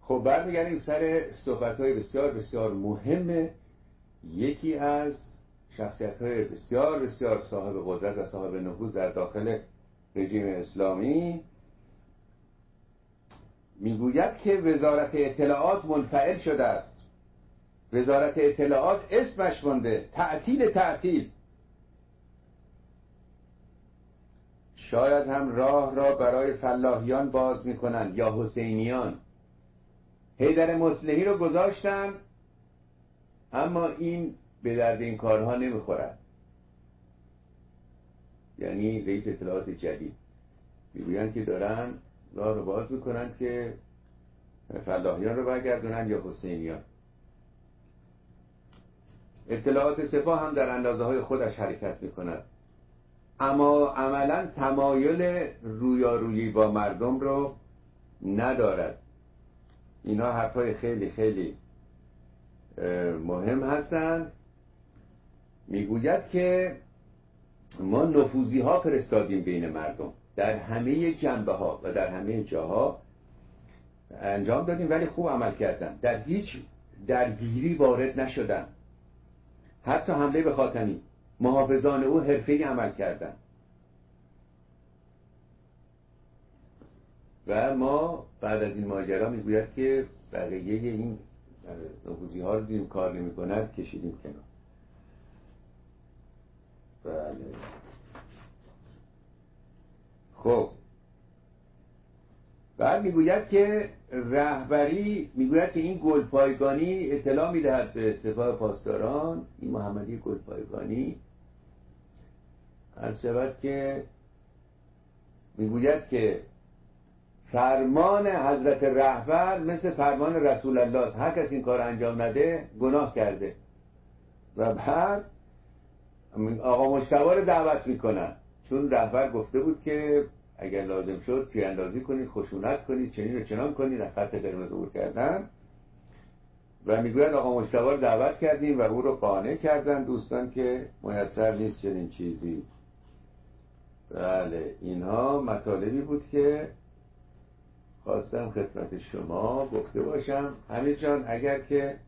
خب برمیگردیم سر صحبت‌های بسیار بسیار مهم یکی از شخصیت‌های بسیار بسیار صاحب قدرت و صاحب نفوذ در داخل رژیم اسلامی. میگوید که وزارت اطلاعات منفعل شده است. وزارت اطلاعات اسمش مونده، تعطیل. شاید هم راه را برای فلاحیان باز میکنن یا حسینیان. حیدر مصلحی رو گذاشتن، اما این به درد این کارها نمیخورد. یعنی رئیس اطلاعات جدید میگویند که دارن راه رو باز میکنن که فلاحیان رو برگردونن یا حسینیان. اطلاعات سپاه هم در اندازه های خودش حرکت میکند، اما عملا تمایل رویارویی با مردم رو ندارد. اینا حرفای خیلی خیلی مهم هستند. میگوید که ما نفوذی ها فرستادیم بین مردم در همه جنبه ها و در همه جاها انجام دادیم، ولی خوب عمل کردن، در هیچ درگیری وارد نشدن. حتی حمله به خاتمی محافظان او حرفه‌ای عمل کردن و ما بعد از این ماجرا میگوید که بقیه این نفوذی ها رو دیدیم کار نمی کند، کشیدیم کنار. بله. خب بعد میگوید که رهبری، میگوید که این گلپایگانی اطلاع میدهد به سپاه پاسداران، این محمدی گلپایگانی عرض شود که میگوید که فرمان حضرت رهبر مثل فرمان رسول الله است، هر کس این کار انجام نده گناه کرده. و بعد آقا مجتبی رو دعوت میکنن، چون رهبر گفته بود که اگر لازم شد تیراندازی کنید، خشونت کنید، چنین و چنان کنید، از خط قرمز عبور کردن. و میگوید آقا مجتبی رو دعوت کردیم و او رو قانع کردن دوستان که میسر نیست چنین چیزی. بله، اینها مطالبی بود که خواستم خدمت شما گفته باشم. حمید جان اگر که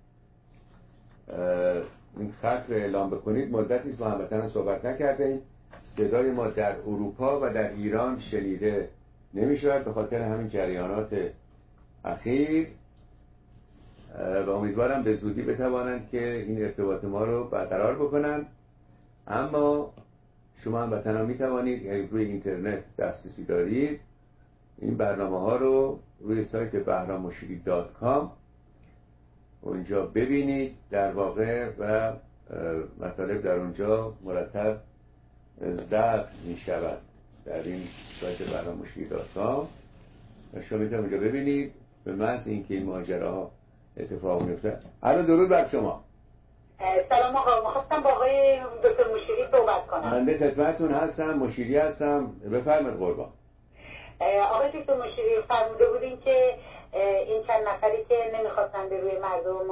این خط رو اعلام بکنید، مدتی است با هموطنان صحبت نکردیم، صدای ما در اروپا و در ایران شنیده نمی‌شود به خاطر همین جریانات اخیر و امیدوارم به زودی بتوانند که این ارتباط ما رو برقرار بکنن. اما شما هموطنان می‌توانید روی اینترنت دسترسی دارید، این برنامه ها رو روی سایت behrammushiri.com اونجا ببینید در واقع و مطالب در اونجا مرتب ضبط می شود در این سایت behrammushiri.com و شما میتونید اونجا ببینید. به محض اینکه این ماجراها اتفاق میفته. الو درود بر شما. سلام آقا، می‌خواستم با آقای دکتر مشیری صحبت کنم. بنده خدمتتون هستم، مشیری هستم، بفرمایید قربان. آقای دکتر مشیری فرموده بودین که این چند نفری که نمیخواستن به روی مردم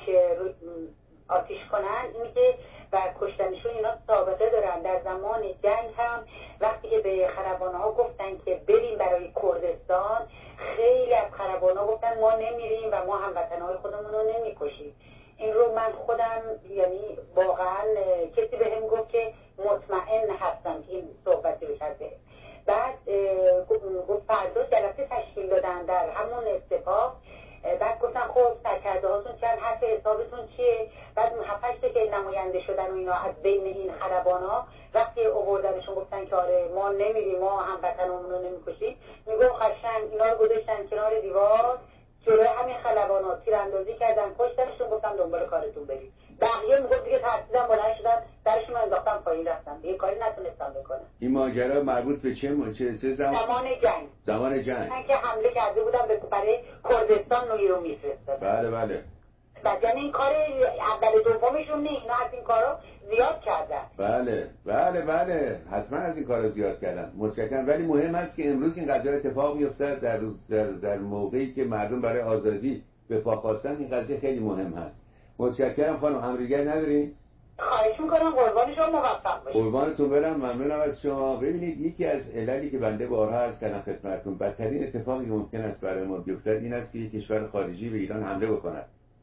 آتیش کنن، اینی که و کشتنشون اینا سابقه دارن. در زمان جنگ هم وقتی که به خلبانه ها گفتن که بریم برای کردستان، خیلی از خلبانه ها گفتن ما نمیریم و ما هموطنهای خودمون رو نمیکشیم. این رو من خودم یعنی واقعا کسی به هم گفت که مطمئن هستم که این صحبتی رو کرده. بعد گفت فردا جلسه تشکیل دادن در همون سپاه. بعد گفتن خب سرکرده هاتون چند، حرف حسابتون چیه؟ بعد 7-8 که نماینده شدن و اینا از بین این خلبانا وقتی آوردنشون گفتن که آره ما نمیریم، ما هموطنامون رو نمیکشیم، میگم قشنگ اینا رو گذاشتن کنار دیوار جلوی همین خلبانا تیراندازی کردن، کشتنشون، گفتم دنبال کارتون برید. بقیه میگفت دیگه ترسیدن بلند شدن درشون انداختن پایین رفتن، دیگه کاری نتونستم بکنم. این ماجرا مربوط به چه زمان جنگ. زمان جنگ که حمله کرده بودن برای کردستان رو میفرستادن. بله بله. بعد یعنی این کار اول دومشون نیست، اینا از این کارا زیاد کردن. بله بله بله، حتما از این کارا زیاد کردن. متشکرم. ولی مهم است که امروز این قضیه اتفاق میفته در موقعی که مردم برای آزادی به پا خواستن. این قضیه خیلی مهم هست. متشکرم خانم. همریگر ندارین؟ خواهش میکنم قربان شما موفق باشید. قربانتون برم، ممنونم از شما. ببینید یکی از عللی که بنده بارها عرض کردم خدمتتون، بدترین اتفاقی که ممکن است برای ما بیفتد این است که یک کشور خارجی به ایران حمله بکند.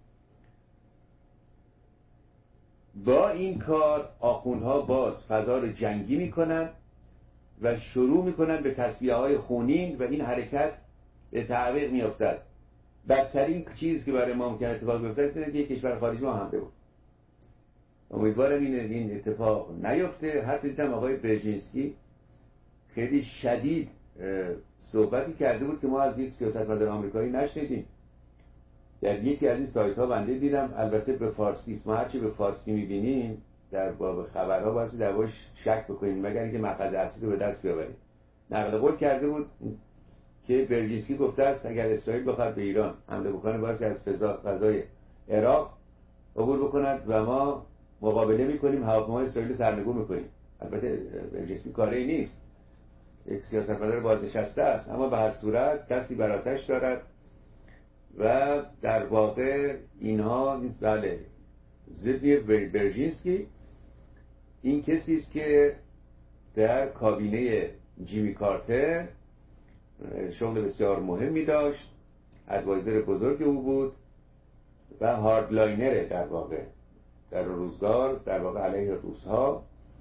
با این کار آخوندها باز فضا رو جنگی میکنن و شروع میکنن به تصفیه‌های خونین و این حرکت به تعویق میافتد. بدترین چیز که برای ما ممکن اتفاق بیفتد اینه که یک کشور خارجی ما حمله بکنه. امیدوارم این اتفاق نیفته. حتی دیدم آقای برژینسکی خیلی شدید صحبتی کرده بود که ما از یک سیاستمدار آمریکایی نشنیدیم. در یکی از این سایت ها بنده دیدم، البته به فارسی است، ما هرچی به فارسی میبینیم در باب خبرها باید در باش شک بکنیم مگر اینکه مأخذ اصلی رو به دست بیاوریم. نقل قول کرده بود که برژینسکی گفته است اگر اسرائیل بخواد به ایران حمله بکنه باید از فضای عراق عبور بکند و ما مقابله میکنیم، هواپیمای اسرائیل رو سرنگون میکنیم. البته برژینسکی کاری نیست، یک سیاستمدار بازنشسته است، اما به هر صورت دستی بر آتش دارد و در واقع اینها بله زبیر برژینسکی این کسی است که در کابینه جیمی کارتر شغل بسیار مهمی داشت، ادوایزر بزرگ او بود و هاردلاینره در واقع در روزگار در واقع علیه روس‌ها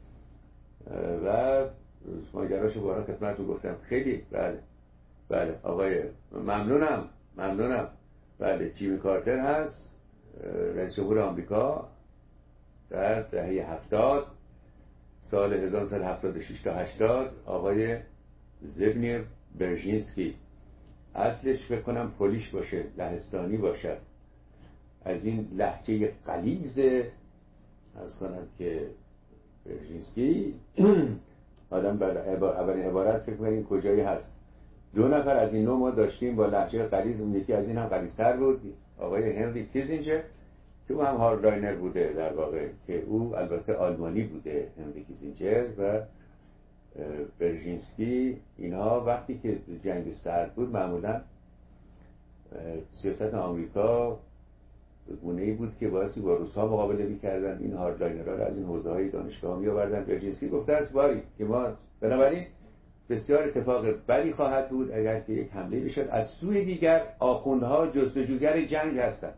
و ماجراش بارها خدمتتون گفتم. خیلی بله آقای ممنونم. بله جیمی کارتر هست، رئیس جمهور آمریکا در دهه 70 سال 1976 تا 80. آقای زبیر برژینسکی اصلش فکر کنم پولیش باشه، لهستانی باشد، از این لهجه غلیظ از کنم که برژینسکی آدم اولین عبارت فکر کنیم کجایی هست. 2 نفر از این نوع ما داشتیم با لهجه غلیظ، اون یکی از این هم غلیظتر بود، آقای هنری کیسینجر که او هم هاردلاینر بوده در واقع، که او البته آلمانی بوده هنری کیسینجر و برژینسکی. اینها وقتی که جنگ سرد بود معمولا سیاست آمریکا به گونه‌ای بود که باعثی با روس‌ها مقابله می‌کردن، این هاردلاینرها رو از این حوزه‌های دانشگاه می‌آوردن. برژینسکی گفته است باری که ما بنابراین بسیار اتفاق بدی خواهد بود اگر که یک حمله بشد. از سوی دیگر آخوندها جستجوگر جنگ هستند.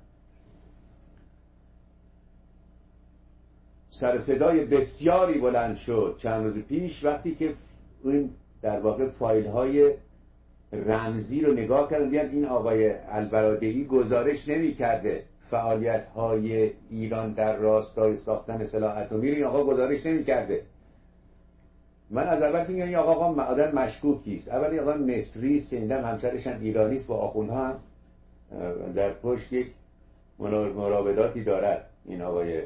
سر صدای بسیاری بلند شد چند روز پیش وقتی که این در واقع فایل‌های رمزی رو نگاه کردن، دیدن این آقای البرادعی گزارش نمی‌کرده فعالیت‌های ایران در راستای ساختن سلاح اتمی رو این آقا گزارش نمی‌کرده. من از اول میگم این آقا آدم مشکوکی است. اولی آقا مصری سندم همسرش هم ایرانی است، با آخوندها هم در پشت یک مراوداتی دارد این آقای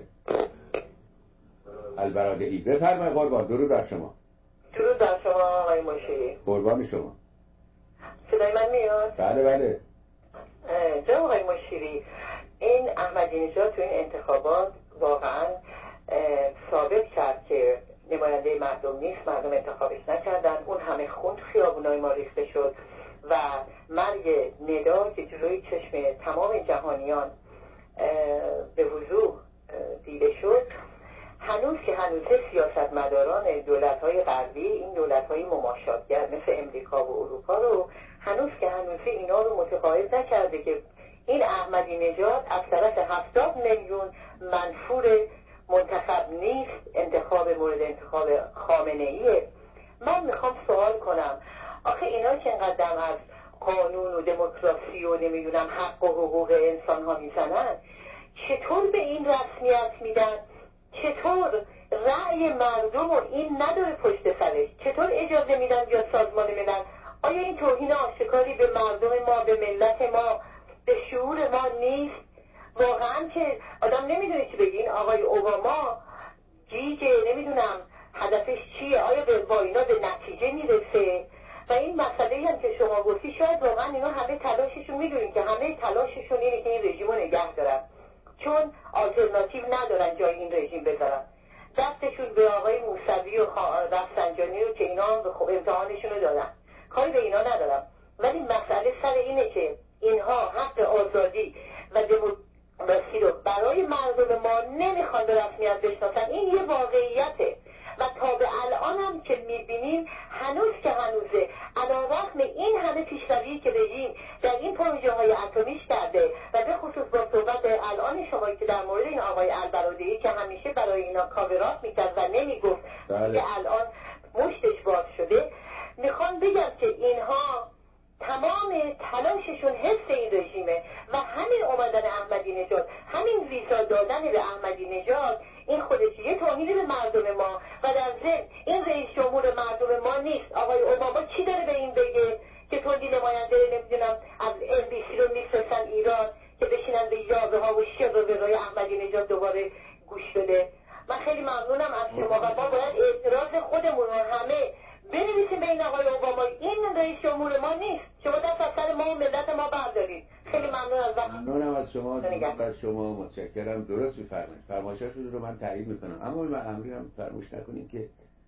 البرادعی. بفرمایید قربان. درود بر شما. درود بر شما آقای مشیری. قربان شما. صدای من میاد؟ بله. جناب آقای مشیری، این احمدی نژاد تو این انتخابات واقعا ثابت کرد که نماینده مردم نیست، مردم انتخابش نکردن. اون همه خون خیابونای ما ریخته شد و مرگ ندا که جلوی چشم تمام جهانیان به وضوح دیده شد. هنوز که هنوزه سیاستمداران دولت‌های غربی، این دولت‌های مماشاتگر مثل امریکا و اروپا رو هنوز که هنوزه اینا رو متقاعد نکرده که این احمدی نژاد از طرف 70 میلیون منفور منتخب نیست، انتخاب مورد انتخاب خامنه‌ایه. من میخوام سوال کنم، آخه اینا که اینقدر از قانون و دموکراسی و نمیدونم حق و حقوق انسان ها میزنن، چطور به این رسمیت میدن؟ چطور رأی مردم و این نداره پشت سرش؟ چطور اجازه میدن بیاد سازمان ملل؟ آیا این توهین آشکاری به مردم ما، به ملت ما، به شعور ما نیست؟ واقعا که آدم نمیدونه چی بگین. آقای اوباما گیجه، نمیدونم هدفش چیه، آیا با اینا به نتیجه میرسه؟ و این مسئله هم که شما گفتی شاید واقعا اینا همه تلاششون، میدونین که همه تلاششون اینه که این رژیم رو نگه دارن، چون آلترناتیو ندارن جای این رژیم بذارن. دستشون به آقای موسوی و رفسنجانی رو که اینا هم امتحانشون رو دادن، کاری به اینا ندارم. ولی مسئله سر اینه که اینها حق آزادی و دموکراسی رو برای مردم ما نمیخوان به رسمیت بشناسن. واقعیته و تا به الان هم که میبینیم هنوز که هنوزه علیرغم این همه پیشروی که رژیم در این پروژه های اتمیش کرده و به خصوص با صحبت الان شما که در مورد این آقای البرادعی که همیشه برای اینا کاورات میکرد و نمیگفت که الان مشتش باز شده، میخوام بگم که اینها تمام تلاششون حفظ این رژیمه و همین اومدن احمدی نژاد، همین ویزا دادن به احمدی نژاد، این خودش یه توهین به مردم ما و در ضمن این رئیس جمهور مردم ما نیست. آقای اوباما چی داره به این بگه که توندی نماینده نمیدونم از NBC رو میفرستن ایران که بشینن به یاوه ها و شر و برای احمدی نژاد دوباره گوش بده؟ من خیلی ممنونم از شما و ما باید اعتراض خودمون رو همه بنویسیم به این آقای اوباما، این رئیس جمهور ما نیست، شما دست از سر ما و ملت ما بردارید. خیلی ممنونم از شما. بر شما متشکرم. درست می‌فرمایید، فرمایشاتون رو من تایید میکنم، اما من امرم فراموش نکنید که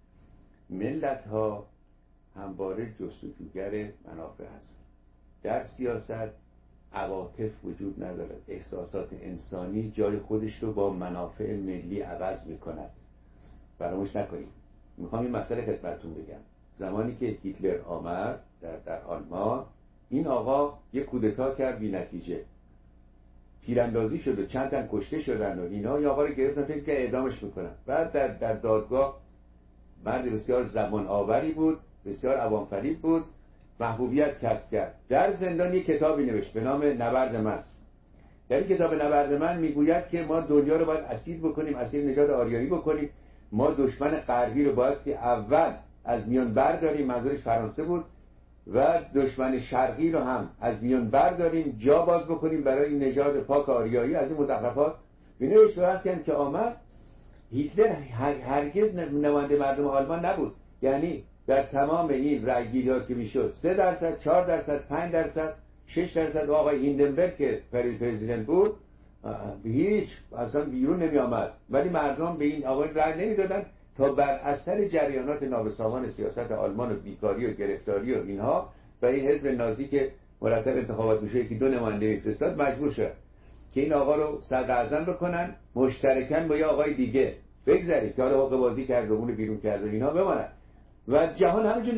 ملت ها همواره جستجوگر منافع هست. در سیاست عواطف وجود ندارد، احساسات انسانی جای خودش رو با منافع ملی عوض میکند. فراموش نکنید. میخوام این مسئله خدمتتون بگم. زمانی که هیتلر آمد در آلمان، این آقا یک کودتا کرد بی نتیجه، تیراندازی شد و چند تن کشته شدن و اینا. این آقا رو گرفتن فکر که اعدامش میکنن. بعد در دادگاه مرد بسیار زبان آوری بود، بسیار عوام‌فریب بود، محبوبیت کسب کرد. در زندان یک کتابی نوشت به نام نبرد من. در این کتاب نبرد من میگوید که ما دنیا رو باید اسیر بکنیم، اسیر نژاد آریایی بکنیم. ما دشمن غربی رو باید که اول از میان برداریم، منظورش فرانسه بود، و دشمن شرقی رو هم از میان برداریم، جا باز بکنیم برای نژاد پاک آریایی. از این مزخرفات بنوشت. وقتی که آمد هیتلر هرگز نماینده مردم آلمان نبود. یعنی در تمام این رأیگیری‌ها که میشد 3%، 4%، 5%، 6% آقای هیندنبرگ که پرزیدنت بود هیچ اصلا بیرون نمی آمد، ولی مردم به این آقای رأی نمیدادن تا بر اثر جریانات نابسامان سیاست آلمان و بیکاری و گرفتاری و اینها و این حزب نازی که مرتب انتخابات میشه که 2 نماینده میفرستاد، مجبور شد که این آقا رو صدر اعظم بکنن مشترکاً با یه آقای دیگه بگذارید که حالا حقوق بازی کرد و اون بیرون کرد و اینها بماند. و جهان همینجور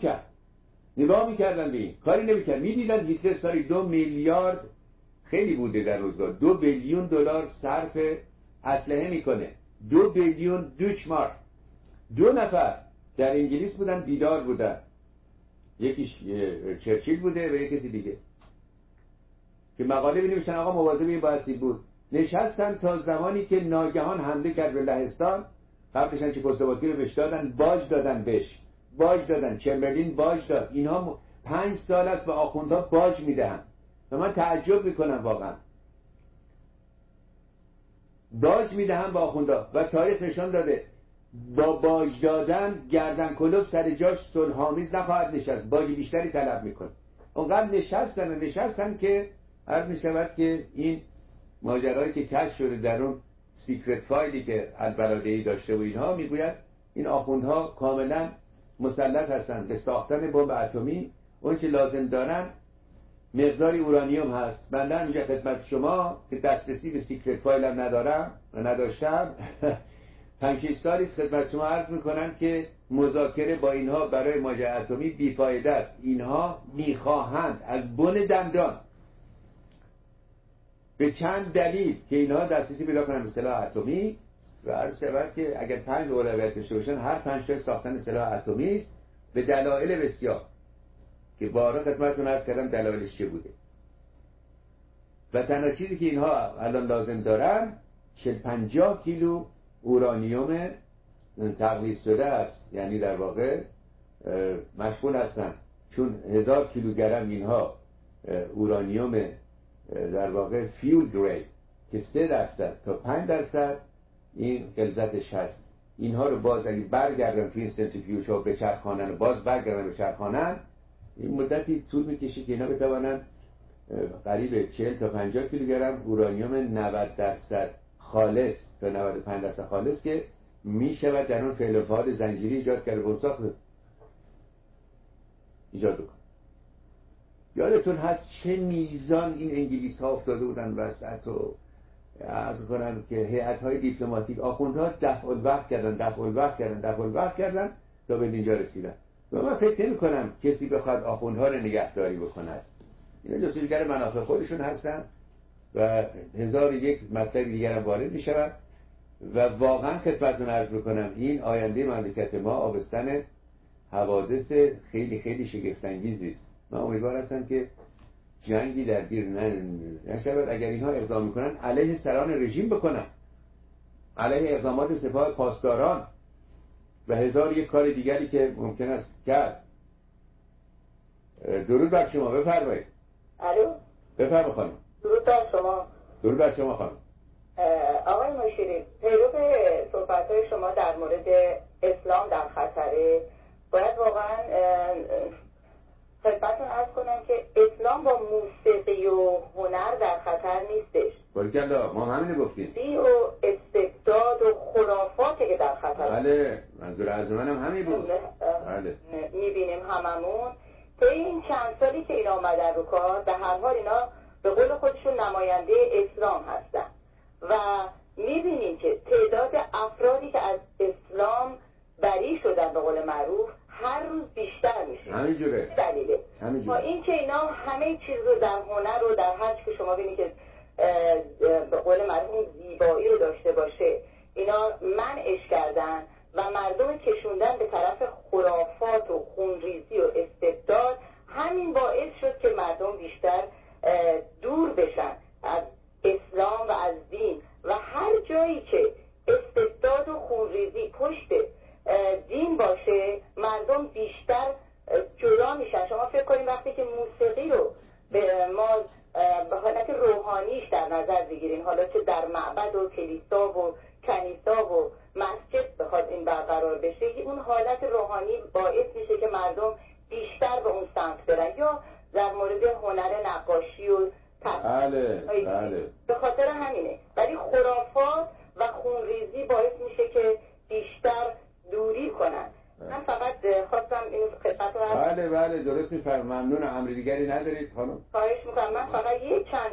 نگاه میکردن به این، کاری نمیکرد. میدیدن هیتلر سالی 2 میلیارد خیلی بوده در روزگار 2 بیلیون دلار صرف اسلحه میکنه. 2 بیلیون دویچ مارک. 2 نفر در انگلیس بودن، بیدار بودن، یکیش چرچیل بوده و یکی کسی دیگه که مقاله بنویسن آقا مواظب این بایستی بود. نشستن تا زمانی که ناگهان حمله کرد به لهستان. قبلشن چکسلواکی رو بهش دادن، باج دادن، چمبرلین باج داد. اینها 5 سال است به آخوندها باج میدهن و من تعجب میکنم واقعا. باج میدهن به آخوندها و تاریخ نشان داده با باج دادن گردن کلوف سر جاش صلح‌آمیز نخواهد نشست، باج بیشتری طلب میکنه. اونقدر نشستن که عرض میشود که این ماجرایی که کشف شده در اون سیکرت فایلی که البرادعی داشته و اینها، میگوید این آخوندها کاملا مسلط هستن به ساختن بمب اتمی. اون چه لازم دارن مقداری اورانیوم هست. بنده هم اینجا خدمت شما که دسترسی به سیکرت فایل هم ندارم و نداشتم 5-6 سالی خدمت شما عرض میکنم که مذاکره با اینها برای ماجرای اتمی بیفایده است. اینها میخواهند از بن دندان به چند دلیل که اینها دسترسی پیدا کنن به سلاح اتمی و عرض شود که اگر 5 اولویت داشته باشن هر 5 تا ساختن سلاح اتمی است به دلایل بسیار که بارها خدمتتون عرض کردم دلایلش چه بوده. و تنها چیزی که اینها الان لازم دارن 40-50 کیلو اورانیوم تقلیص شده است. یعنی در واقع مشغول هستن چون 1000 کیلوگرم اینها اورانیوم در واقع فیول گرید که 3% تا 5% این غلظتش هست. اینها رو باز اگه برگردن توی این سنتریفیوژ ها به چرخانن و باز برگردن به چرخانن، این مدتی طول میکشه که اینا بتوانن قریب 40 تا 50 کیلوگرم اورانیوم 90% خالص تا 95% خالص که میشود در اون فعل و فعال زنجیری ایجاد کرده برساخت ایجاد بکن. یادتون هست چه میزان این انگلیس ها افتاده بودن وسط و عرض کنم که هیئت‌های دیپلماتیک آخوندها دفع الوقت کردن تا به اینجا رسیدن. و من فکر نمی‌کنم کسی بخواد آخوندها رو نگهداری بکند. اینا جستجوگر منافع خودشون هستن و 1001 مطلب دیگر هم وارد می‌شود و واقعا خدمتتون عرض می‌کنم این آینده مملکت ما آبستن حوادث خیلی خیلی شگفت‌انگیزی است. من امیدوار هستم که جنگی در گیر نشود. اگر اینها اقدام میکنن علیه سران رژیم بکنن، علیه اقدامات سپاه پاسداران و 1001 کار دیگری که ممکن است کرد. درود بر شما، بفرمایید. الو، بفرمایید خانم. درود بر شما. درود بر شما خانم. آقای مشیری، پیرو صحبت‌های شما در مورد اسلام در خطره، باید واقعا خدمتتون عرض کنم که اسلام با موسیقی و هنر در خطر نیستش. بارکالله، ما همینو گفتیم. بی و استبداد و خرافاتی که در خطر. بله، منظور از منم همین بود. بله. می‌بینیم هممون طی این چند سالی که اینا آمدن رو کار، به هر حال اینا به قول خودشون نماینده اسلام هستن و می‌بینیم که تعداد افرادی که از اسلام بری شدن به قول معروف هر روز بیشتر میشه. همینجوره. دلیله با این که اینا همه چیز رو در هنر و در هر چی که شما ببینید که به قول معروف اون زیبایی رو داشته باشه، اینا منعش کردن و مردم کشوندن به طرف خرافات و خونریزی و استبداد. همین باعث شد که مردم بیشتر دور بشن از اسلام و از دین و هر جایی که استبداد و خونریزی پشت دین باشه مردم بیشتر جدا میشن. شما فکر کنید وقتی که موسیقی رو به ما به حالت روحانیش در نظر بگیرین، حالا چه در معبد و کلیسا و کنیسا و مسجد بخواد این برقرار بشه، اون حالت روحانی باعث میشه که مردم بیشتر به اون سمت برن. یا در مورد هنر نقاشی و بله. به خاطر همینه. ولی خرافات و خونریزی باعث میشه که بیشتر دوری کنن. من فقط خواستم اینو خدمت رو بله درست میفرم. ممنون. امر دیگری ندارید خانم؟ خواهش میکنم. من فقط یک چند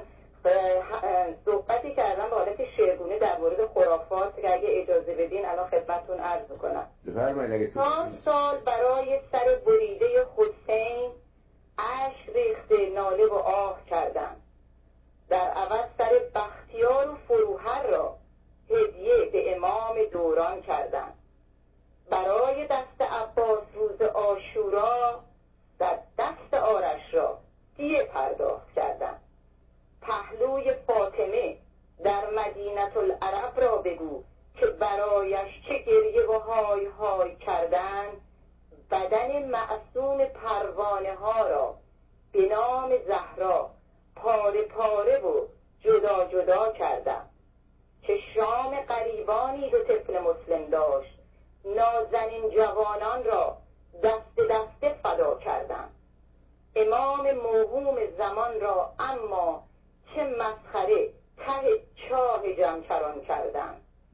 صحبتی کردم به حالت شعرگونه در مورد خرافات که اگه اجازه بدین الان خدمتتون عرض میکنم. بفرمایید. سال برای سر بریده حسین اشک ریخته ناله و آه کردم، در عوض سر بختیار و فروهر را هدیه به امام دوران کردم. برای دست عباس روز عاشورا در دست آرش را دیه پرداخت کردم. پهلوی فاطمه در مدینة العرب را بگو که برایش چه گریه و های های کردن. بدن معصوم پروانه ها را به نام زهرا پاره پاره و جدا جدا کردم. که شام غریبانی دو طفل مسلم داشت، نازنین جوانان را دست دست فدا کردم. امام موهوم زمان را اما چه مسخره ته چاه جمکران کردم.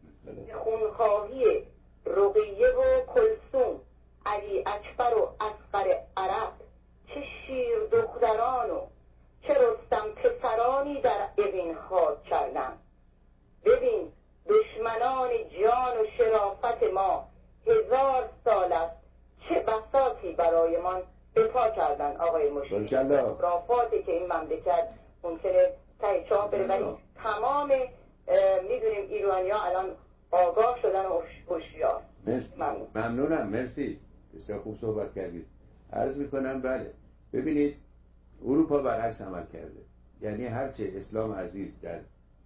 خونخواهی رقیه و کلثوم، علی اکبر و اصغر عرب، چه شیر دختران و چه رستم پسرانی در اغین خاک کردم. ببین دشمنان جان و شرافت ما 1000 سال است چه بساطی برایمان به پا کردن. آقای مشیری، خرافاتی که این مملکت ممکنه ته چاه بره، ولی تمام میدونیم ایرانی‌ها الان آگاه شدن و هوشیار. ممنونم. مرسی، بسیار خوب صحبت کردید. عرض میکنم بله، ببینید اروپا برعکس عمل کرده. یعنی هرچه اسلام عزیز در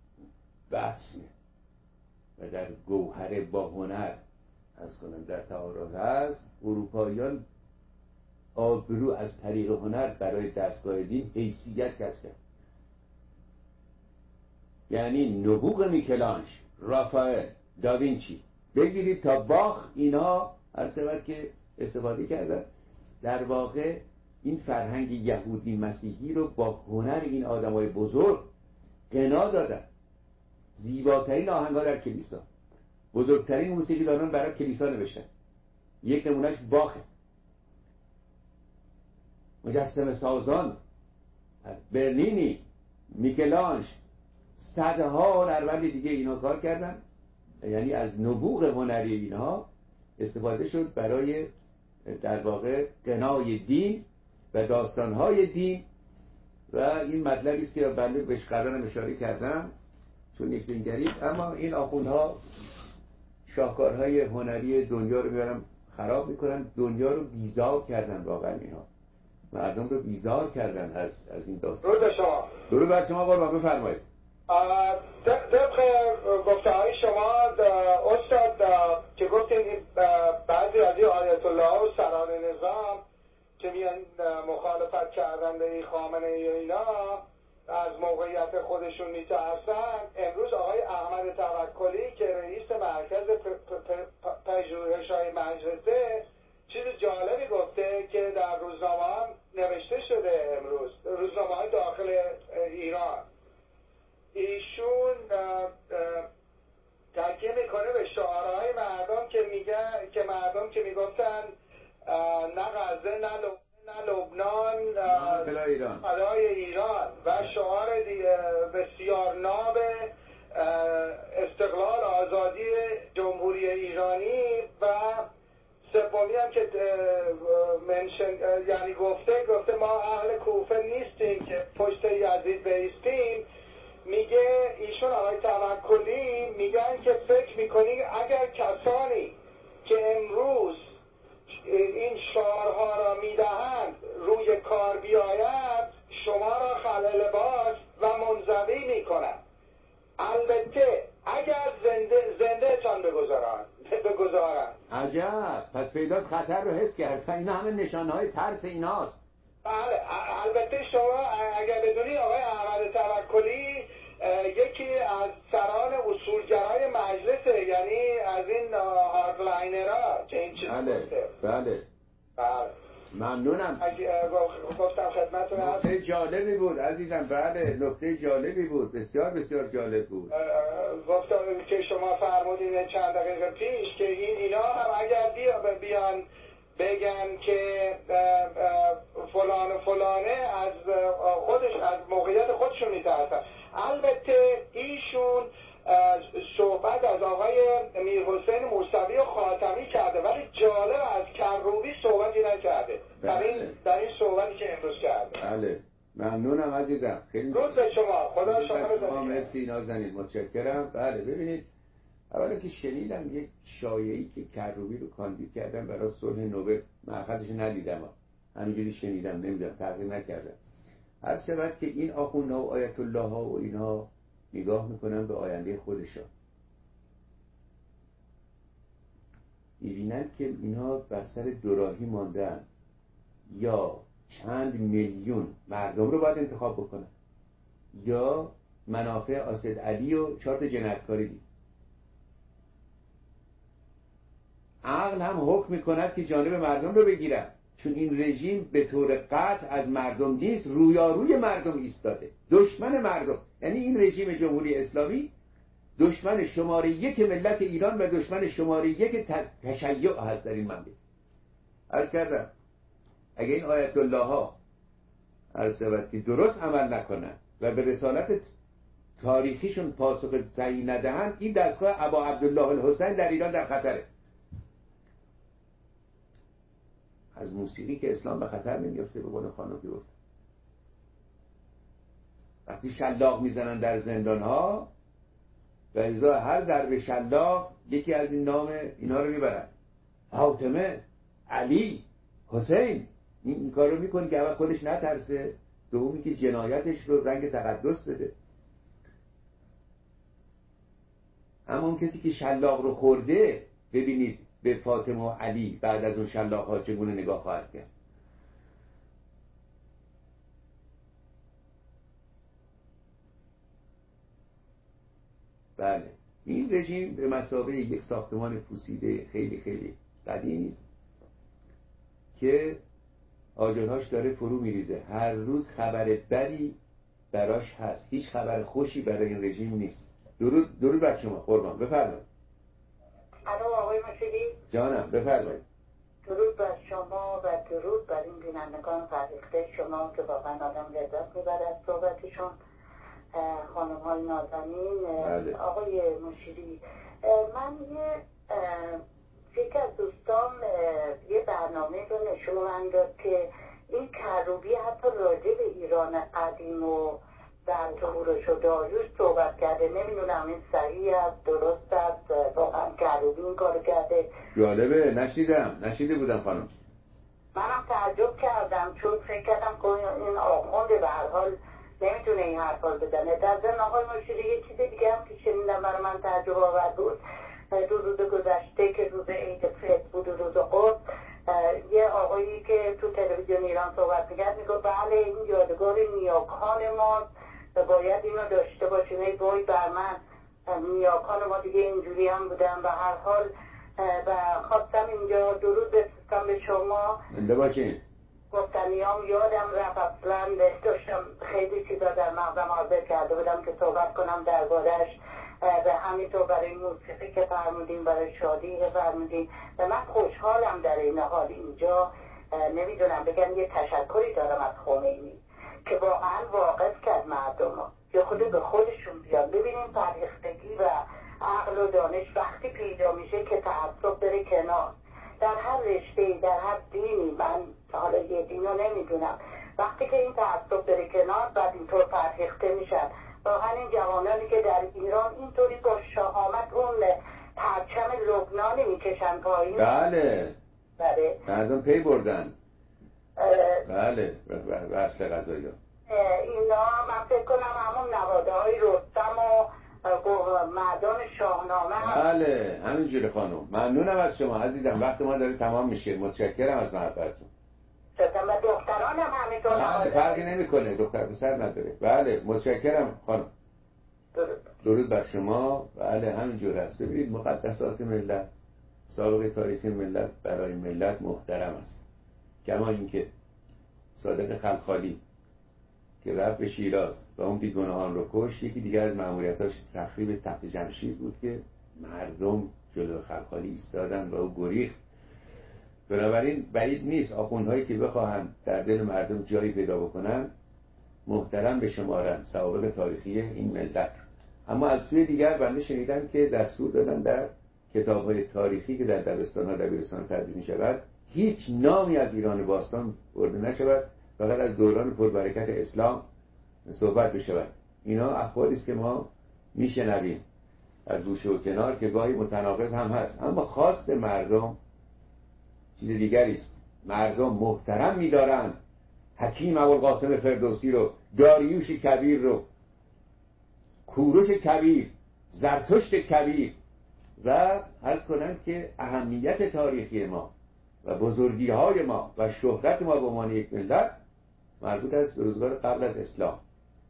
بطن و در گوهر با هنر از کنم در تعارض هست، اروپاییان آبرو از طریق هنر برای دستگاه دین حیثیت کسب کرد. یعنی نبوغ میکلانج، رافائل، داوینچی بگیرید تا باخ، اینا هر سبب که استفاده کردن در واقع این فرهنگ یهودی مسیحی رو با هنر این آدمای بزرگ غنا دادن. زیباترین آهنگ‌ها در کلیسا، بزرگترین موسیقی دانان برای کلیسا نوشتن. یک نمونهش باخه. مجسمه سازان برنینی، میکلانج، صدها هنرمند دیگه اینا کار کردن، یعنی از نبوغ هنری اینها استفاده شد برای در واقع غنای دین و داستانهای دین. و این مطلبی است که بنده بهش قبلا اشاره کردم چون یک دینگری، اما این آخوندها شاهکارهای هنری دنیا رو میبرن خراب میکنن، دنیا رو بیزار کردن، واقعا اینها مردم رو بیزار کردن از این داستان. درود شما. درود بر شما قربان، بفرمایید. طبق گفته های شما استاد که گفتیم بعضی از این آیت الله و سران نظام که میان مخالفت کردن به خامنه ای و اینا از موقعیت خودشون میترسن، امروز آقای احمد توکلی که رئیس مرکز پژوهش‌های مجلسه چیز جالبی گفته که در روزنامه نوشته شده، امروز روزنامه‌های داخل ایران. ایشون تاکید میکنه به شعارهای مردم که میگن که مردم که میگفتن نه غزه نه لبنان فدای ایران و شعار بسیار ناب استقلال آزادی جمهوری ایرانی و سومی هم که یعنی گفته ما اهل کوفه نیستیم که پشت یزید بایستیم. میگه ایشون آقای توکلی میگن که فکر میکنی اگر کسانی که امروز این شعارها را میدهند روی کار بیاید شما را خلع لباس و منزوی میکنند، البته اگر زندهتان بگذارند. عجب، پس پیداست خطر رو حس کرد. اینا همه نشانه های ترس ایناست. بله، البته شما اگر بدونی آقای احمد توکلی یکی از سران اصولگرای مجلسه، یعنی از این هاردلاینرها که این چیز گفته. بله ممنونم. گفتم خدمتتون نکته جالبی بود عزیزم. بله نکته جالبی بود، بسیار بسیار جالب بود. گفتم که شما فرمودین چند دقیقه پیش که اینا هم اگر بیان بگن که فلان و فلانه از موقعیت خودشون میترسن. البته ایشون صحبت از آقای میرحسین موسوی و خاتمی کرده ولی جالب از کروبی صحبتی نکرده. در این صحبتی که امروز کرده. بله ممنونم عزیزم، خیلی روز به شما، خدا شما رو شما مرسی نازنین، متشکرم. بله ببینید، اولا که شنیدم یک شایعی که کروبی رو کاندید کردن برای صلح نوبل، مأخذش ندیدم، همینجوری شنیدم، نمیدونم، تحقیق نکردم. هر شود که این آخوندها و آیت الله ها و اینها نگاه میکنن به آینده خودشان، میبینن که اینها بر سر دوراهی ماندن، یا چند میلیون مردم رو باید انتخاب بکنن یا منافع آسد علی و 4 جنایتکاری دید. عقل هم حکم میکند که جانب مردم رو بگیرن، چون این رژیم به طور قطع از مردم نیست، رویاروی مردم ایستاده، دشمن مردم. یعنی این رژیم جمهوری اسلامی دشمن شماره 1 ملت ایران و دشمن شماره 1 تشیع هست در این مملکت. عرض کردم اگه این آیت الله ها عرض شود که درست عمل نکنن و به رسالت تاریخیشون پاسخ صحیح ندهن، این دستگاه ابا عبدالله الحسین در ایران در خطره. از موسیقی که اسلام به خطر نمیفته، به قول خانم که گفت. وقتی شلاق میزنن در زندان ها و ازا هر ضربه شلاق یکی از این نام اینا رو میبرن، فاطمه، علی، حسین. این کار رو میکنه که اول خودش نترسه، دومی که جنایتش رو رنگ تقدس بده. همون کسی که شلاق رو خورده، ببینید به فاطمه و علی بعد از اون شلاق ها چگونه نگاه خواهد کرد. بله این رژیم به مثابه یک ساختمان پوسیده خیلی خیلی قدیمی است که آجرهاش داره فرو میریزه. هر روز خبر بدی براش هست، هیچ خبر خوشی برای این رژیم نیست. درود بر شما قربان، بفرمایید. الو آقای مشیری جانم بفرمایید. درود بر شما و درود بر این بینندگان فرهیخته شما که واقعا آدم لذت میبره از صحبتشون. خانم های نازنین. بله. آقای مشیری، من یکی از دوستان یه برنامه رو نشون من داد که این کروبی حتی راجع به ایران قدیم و در ظهورش و داریوش صحبت کرده. نمیدونم این صحیح است، درست است، واقعا کروبی این کارو کرده؟ جالبه، نشیده بودم خانم. منم تعجب کردم، چون فکر کردم که این آخونده به هر حال نمیتونه این حرفا بزنه. در ضمن آقای مشیری یه چیز دیگه هم که شنیدم برای من تعجب آور بود، 2 روز گذشته که روز عید فطر بود و روز قدس، یه آقایی که تو تلویزیون ایران صحبت میکرد میگفت بله این یادگار نیاکان ماست و باید اینو داشته باشیم. ای وای بر من، نیاکان ما دیگه اینجوری هم بودن. به هر حال و خواستم اینجا درود بفرستم به شما. زنده باشین. گفتنیام یادم رفت، اصلا داشتم خیلی چیزا در مغزم حاضر کرده بودم که صحبت کنم دربارش. به همینطور برای موسیقی که فرمودین، برای شادی که فرمودین، و من خوشحالم در این حال اینجا نمیدونم بگم یه تشکری دارم از خمینی که واقعا واقف کرد مردم یا خود به خودشون بیان. ببینیم فرهیختگی و عقل و دانش وقتی پیدا میشه که تعصب بره کنار در هر رشته، در هر دینی. من حالا یه دینو نمیدونم، وقتی که این تعصب بره کنار بعد اینطور فرهیخته میشن. واقعا این جوانانی که در ایران اینطوری با شهامت اون پرچم لبنانی میکشن پایین. بله مردم پی بردن. بله وصل غذایی ها اینا من فکر کنم همون نواده های رستم و مردان شاهنامه هم. بله همینجوری خانم. ممنونم از شما عزیزم، وقت ما داره تمام میشه. متشکرم از محبتتون. و دختران هم همینطور. بله فرقی نمیکنه، دختر پسر نداره. بله متشکرم خانم. درود بر شما. بله همینجور هست. ببینید مقدسات ملت، سابقه تاریخی ملت برای ملت محترم است. کما اینکه صادق خلخالی که رفت به شیراز و اون بیگناهان رو کشت، یکی دیگر از مأموریتاش تخریب تخت جمشید بود که مردم جلو خلخالی ایستادن و او گریخت. بنابراین بعید نیست آخوندهایی که بخواهن در دل مردم جایی پیدا بکنن محترم بشمارن سوابق تاریخی این ملت. اما از سوی دیگر بنده شنیدم که دستور دادن در کتاب‌های تاریخی که در دبستان‌ها دبیرستان تدریس می‌شود هیچ نامی از ایران باستان برده نشود، فقط از دوران پربرکت اسلام صحبت بشود. اینا اخباری است که ما میشنویم از گوشه و کنار که گاهی متناقض هم هست، اما خواست مردم چیز دیگری است. مردم محترم می‌دارند حکیم ابوالقاسم فردوسی رو، داریوش کبیر رو، کوروش کبیر، زرتشت کبیر، و عرض کنند که اهمیت تاریخی ما و بزرگی های ما و شهرت ما به عنوان یک ملت مربوط است به روزگار قبل از اسلام.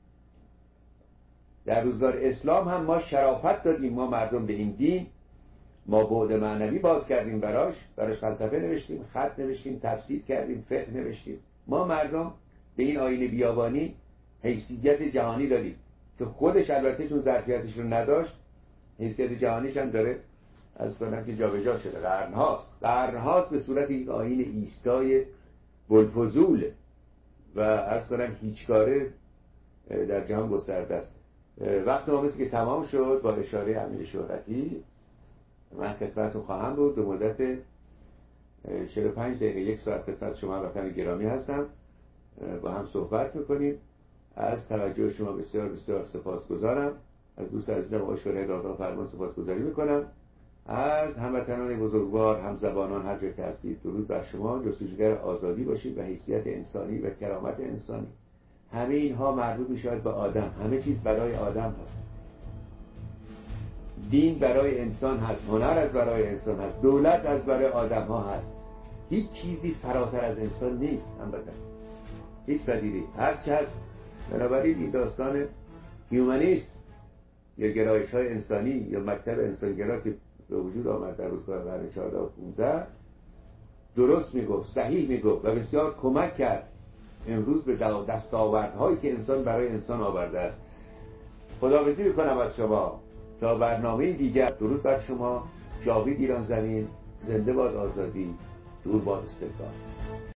در روزگار اسلام هم ما شرافت دادیم، ما مردم به این دین، ما بعد معنوی باز کردیم، براش فلسفه نوشتیم، خط نوشتیم، تفسیر کردیم، فقه نوشتیم. ما مردم به این آیین بیابانی حیثیت جهانی دادیم که خودش البته چون ظرفیتش رو نداشت حیثیت جهانیش هم داره از کنم که جابجا شده. قرنهاست به صورت یک آیین ایستای بلفضول و از کنم هیچکاره در جهان گسترده است. وقت ما مثل که تمام شد. با اشاره امیر شهرتی من خدمتتون خواهم بود. به مدت 45 دقیقه 1 ساعت خدمت شما وطن گرامی هستم، با هم صحبت میکنیم. از توجه شما بسیار بسیار سپاسگزارم. از دوست عزیزم آقای شورای دادگاه فرمان سپاسگزاری میکنم. از هموطنان بزرگوار، همزبانان هر جا که هستید درود بر شما. جستجوگر آزادی باشید و حیثیت انسانی و کرامت انسانی. همه اینها مربوط میشود به آدم. همه چیز برای آدم هست. دین برای انسان هست، هنر از برای انسان هست، دولت از برای آدم ها هست. هیچ چیزی فراتر از انسان نیست. البته هیچ پدیده‌ای هرچه هست. بنابراین این داستان هیومانیست یا گرایش های انسانی یا مکتب انسانگرا که به وجود آمد در روزگار قرن 14 و 15 درست میگفت، صحیح میگفت و بسیار کمک کرد امروز به دستاوردهایی که انسان برای انسان آورده است. خداحافظی میکنم از شما تا برنامه دیگر. درود بر شما. جاوید ایران زمین. زنده باد آزادی. دور باد استقلال.